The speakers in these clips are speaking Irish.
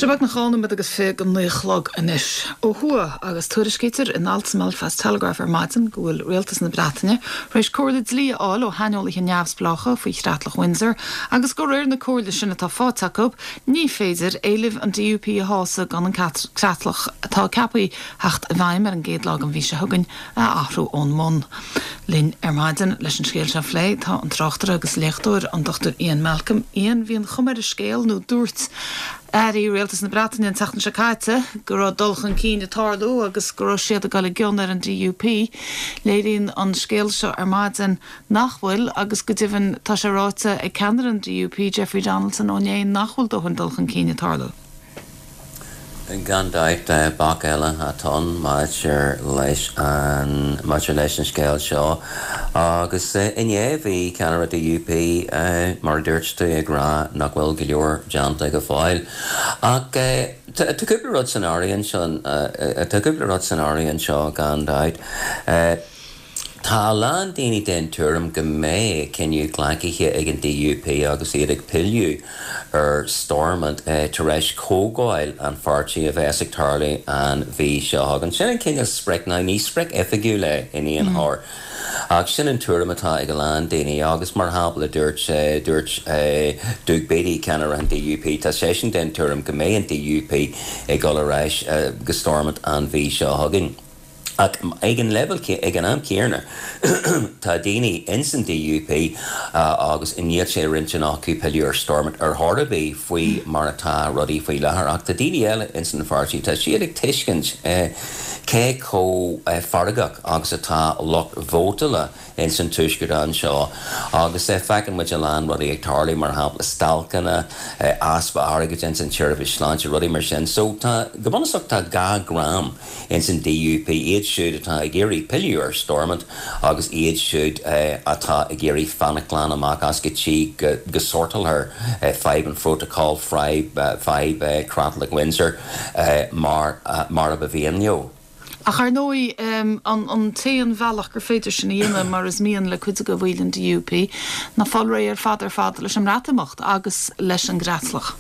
Sibach na chána mit agus fé an nuchlog inis. Ó thua agus tuairiscéitir in Altamil fas Telegraph ar maidin go bhfuil rialtas na Breataine, rééis cóirlaid lí áil ó haneolaithe neamhsplácha faoi Chrátlach Windsor, agus go réir na cóirla sinna tá fátacob, ní féidir éilih an DUP a hása gan an Chrátlach atá capaí hecht a bhaim ar an géadlag an bhí se thugann a athrú ón món. Linn ar maidin leis an scéal se phlé tá an tráchtar agus léchtúir an Dr. Ian Malcolm, Ian bhí an chumar a scéal nó dúirt Ari rialtas na Breataine an teachtain se caite, go raibh dulchan cín tarlú agus go raibh siad a gal gion ar an DUP, léiríonn an scéal seo ar maidin nachhfuil agus go dtíobhann tá sé ráite ag ceannar an DUP Jeffrey Donaldson ó néon nachhfuil dóhann dulchan cín tarlú. Gandait bach eile atá maidir leis an scéal seo agus innéhí ceannar a DUP mar dúirtú ag rá nach bhfuil go leor deanta go fáil ach tuúpla rud san áiríonn seo Gandait Tá lán daoine den tuairim go mé cinniú ghlaicithe ag an DUP agus iad ag pilliú ar Stormont tar éis cógáil an fartí a bheits ag tarlaí an bhí seo hagan. Sin an cinenne sprec ná ní sprec efigiú le in íon thar. Ach sin an tuairim atá ag lán daoine agus mar habla dúirt dúg bédí ceannar an DUP. Tá sé sin den tuairim go mé an DUP ag gol a réis go Stormont an bhí seo hagan. Ag an level ag an am céarna tá daoine insan DUP agus iníod sé rintin acu peileúir Stormont ar thorabí faoi mar atá rudaí faoi lethar ach tá daoine eile insan na fartí tá siad ag tuiscint cé có faragach agus atá loch vótala insan tuisgurt an seo agus fecin muid a lán rudaí ag tarlaí mar hapla stalcanna aspa áragat insan tíirbh sláinte rudaí mar sin so tá go bunasach tá 2 gram insan DUP iad siúd atá ag géirí piliúir Stormont agus iad siúd atá ag géirí fannachláán amach as go tí go sortalthar 5 an protocol 5 Chrátlach Windsor mar a bhíonn Ach ar nói an téan bhealach gur féidir sin dhéana mar is míon le chuide go bhfuil an DUP na fáil ré ar fad leis an rátamocht agus leis an Chrátlach.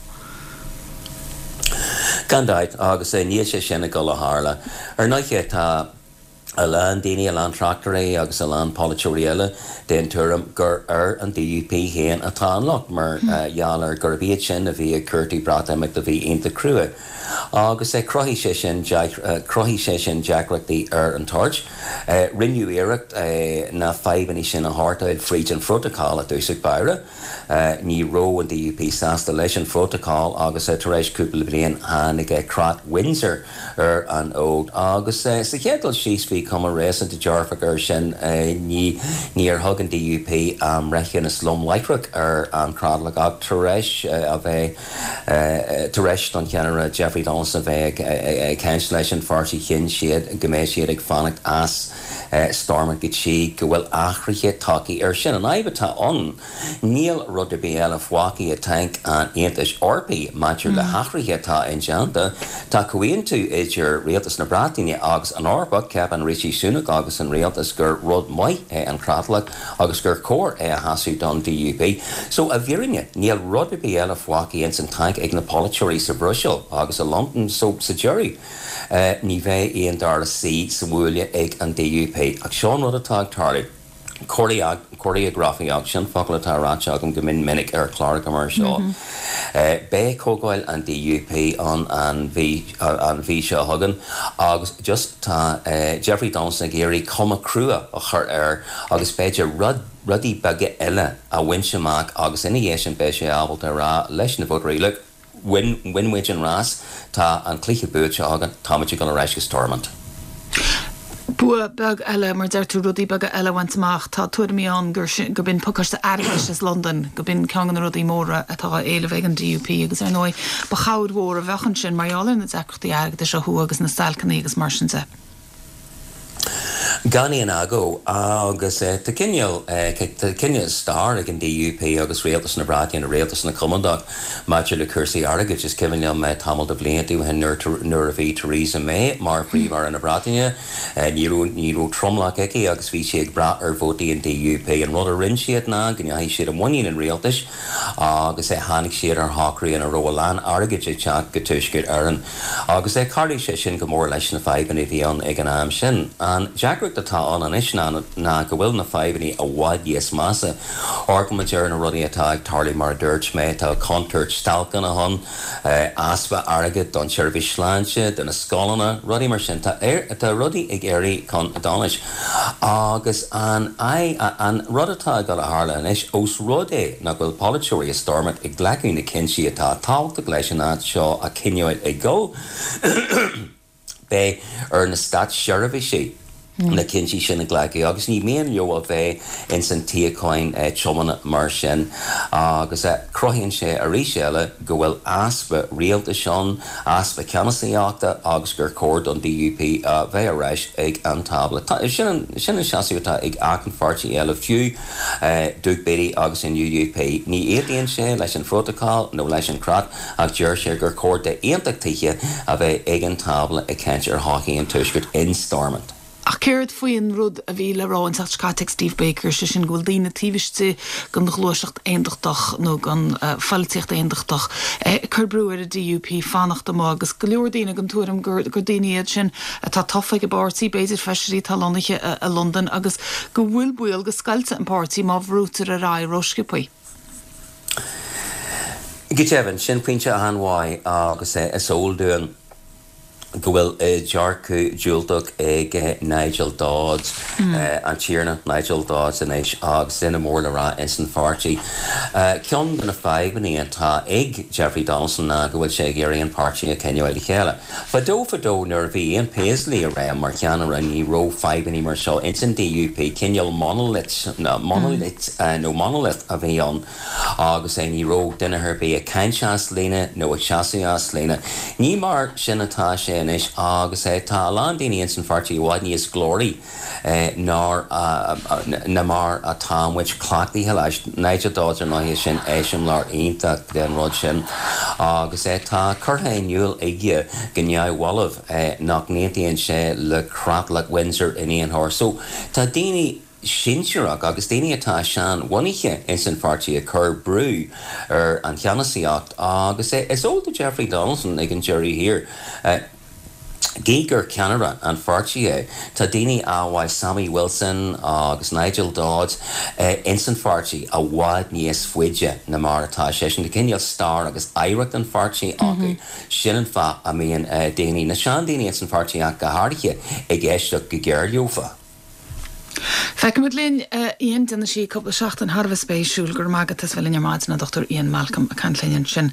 Gandait agus níl sé sinna go le hála ar naiche tá a lán daoine a lán tractorí agus a lán politúriile den tuairim gur ar an DUP héan atá an loch mar jalar gur bíad sin a bhí Curtí Bratamach a bhí inta crua agus crohí sé sin deacreachtaí ar an tarj rinneú iirecht na 5 sin a hartaid fríd an protocol a dúsach baire ní ró an DUP sásta leis an protocol agus tar éis cúpla bliain hánig Crát Windsor ar an ód agus sa chéadal síos bhí cum a réas an de dearfagur sin ní ar thug an DUP am reichin na slum leithreach ar an Chrátlach ach tar éis a bheith tar éis don cheanara Jeffrey Donaldson bheith ceint leis an fartí chin siad go méid siad ag fannacht as Stormont go tí go bhfuil achraithe tacaí ar sin an aibatá an níl rud a bí eile fhuacaí a tank an Aontais orpaí maidir le hachraithe tá in deanta tá cuaíonn tú idir rialtas na Breataine agus an orpa ceap an Richie Sunak agus an rialtas gur rud mai an Chrátlach agus gur cór a hasú don DUP so a bhírinne níl rud a bí eile fhuacaí in san tank ag na politúirí sa Brussel agus a London so sa jury ní bheith íon dar a sí sa bhúile ag an DUP ach seán rud atá tarlaí choreography sin focalatá ráteach go min minic ar chláir mar seo. Bé cógáil an DUP an bhí seo hagan agus just tá Jeffrey Donaldson géirí cuma crua a chur ar agus beidir rudí bagge eile a winseach agus ina dhé sin bé sé ábalta rá leis na bhód riile winwid an rás tá an clíche búid se hagan táimití go réis go Stormont. Bua bag eile mar deirtú rudí bag eile bhaintach tá tuairmíán gur bin pucasta airgais is London go bin ceangan rudí móra atá éile bheith an DUP agus ar nói ba chaud mhór a bhechan sin marall na deachtaí airgad is a thu agus na stalcannaí agus mar sin. Gani an ago agus te cinneal star ag an DUP agus réaltas na brati an réaltas na Commandach Matthew le Cursi Argid is cineal me tamil de bliantú hen nur a bhí Theresa May mar príomhar an na brataine níú tromlach eici agus bhí si ag bra ar vótaí an DUP an rud a rin siad ná gan hí siad an mhaíon an réaltas agus hánig siad ar hácraí an a Roland Argid sé teach go tuisgid an agus carlí sé sin go mór leis na feibanna bhí an ag an am sin an Jack tá an is na go bhfuil na feibanní a bhaid yes massa argumentéir na rudí atá ag tarlaí mar dúirt mé tá contúirt stalcan a hon aspa agad don seirbhí sláinte den na scálanna rudí mar sin tá rudí ag éirí chun adáis agus an rud atá go a hála an is os rudé na bhfuil polúirí a stormart ag ghlaicú na cinsi atá tácht a gléis an seo a cinneoid ag go bé ar na stad seirbhí sí na cinsi sin a ghlaicú agus ní mian leo a bheith in san tíoáin chomanna mar sin agus crohíonn sé a ríséile go bhfuil aspa rialta seán aspa ceannasaíachta agus gur cór don DUP bheith a reis ag an tabla. Sin an seaútá ag achan fartí eile fiú dúg béí agus in UUP. Ní éíonn sé leis an protocol nó leis an crat ag dúir sé gur cór de aontachtaiche a bheith ag an tabla a ceint ar hockey an tuisgurt in Stormont. A céird faoin rud a bhí le rá an Sacáteach Steve Baker se sin ghfuil daoine tíbhaiste gan na glóiseacht aondachtach nó gan falltíocht aondachtach chur brú ar a DUP fannacht am agus go leor daoine an túm gur daoine iad sin tá tofa go bartí beidir feisií talánaiche a London agus go bhfuil buil go scailte an pártí má bhrútar a rá roscipaí. Gitevin sin puinte a anháid agus is óldúin go bhfuil dearcú dúilteach ag Nigel Dodds an tíarna Nigel Dodds in éis agus sinna mór le rá in san fartí. Ceann na feibanní atá ag Jeffrey Donaldson na go bhfuil sé géirí an pártí a ceinneáil chéile. Fadó nuair bhí an Paisley a raibh mar ceanna ra ní ró feibanní mar seo in san DUP cinneal monolith a bhí an agus ní ró duine bí a caiinseas lína nó a seasaías lína. Ní mar sin atá sé is agus tá lá daoine san fartí bhhaid níos glórí na mar a támhaid clachtaí leis Nigel Dodds ar náithí sin éisiom lár ionach den rud sin agus tá curthainúil ige go neamhhalamh nach néontaíonn sé le crap le Windsor in Aonthar. So tá daoine sinseach agus daoine atá sean bhainige in san fartí a chur brú ar an cheannasaíocht agus is óilta Jeffrey Donaldson ag an jury here. Geiger Canada an fartí tá daoine áhhaid Sammy Wilson agus Nigel Dodds in san fartí a bháid níos fuide na mar atá sé sin de cinneal star agus éireacht an fartí acu sin an fa a míon daoine na sean daoine in san fartí ach go háirithe ag éisteach go géirleofa. Feiceimid líon Ian duna sí coppla seach an Harvest Bay siúil gur mágad tas bhfuil in máid na Dr. Ian Malcolm a canlíonn sin.